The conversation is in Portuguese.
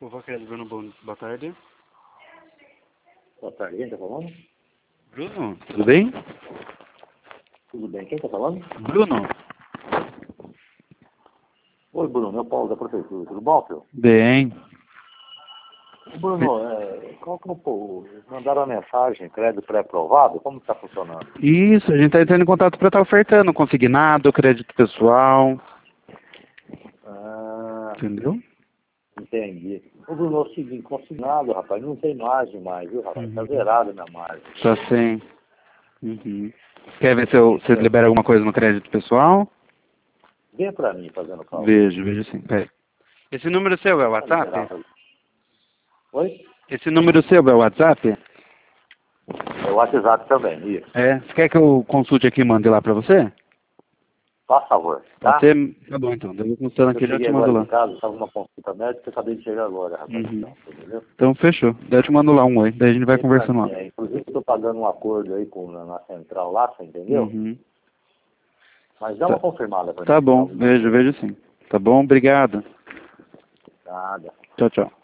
Povo Acres, Bruno, boa tarde. Boa tarde, quem tá falando? Bruno, tudo bem? Tudo bem, quem tá falando? Bruno? Oi, Bruno, é o Paulo da Prefeitura, tudo bom, filho? Bem. Bruno, qual que é mandaram a mensagem, crédito pré-aprovado, como está funcionando? Isso, a gente tá entrando em contato para estar ofertando consignado, crédito pessoal, Ah, entendeu? entendi. Ô, Bruno, é o seguinte, consignado, rapaz, não tem margem mais, viu, rapaz? Tá Uhum. zerado a minha margem. Tá sem. Uhum. Quer ver se você libera alguma coisa no crédito pessoal? Vem pra mim fazendo cálculo. Vejo sim. Peraí. Esse número seu é o Tá WhatsApp? liberado. Oi? Esse número seu é o WhatsApp? É o WhatsApp também, isso. É. Você quer que eu consulte aqui e mande lá pra você? Faz favor, Pode tá? ser? Tá bom então. Eu vou consultando Eu aqui e já cheguei te mando agora de lá. casa, estava numa consulta médica, acabei de chegar agora, rapaz. Uhum. Entendeu? Então fechou. Daí eu te mando lá um oi. Daí a gente vai Vem pra conversando mim, lá. inclusive estou pagando um acordo aí na central lá, você entendeu? Uhum. Mas dá uma Tá, confirmada para mim, tá por bom. favor. Vejo sim. Tá bom? Obrigado. Nada. Tchau, tchau.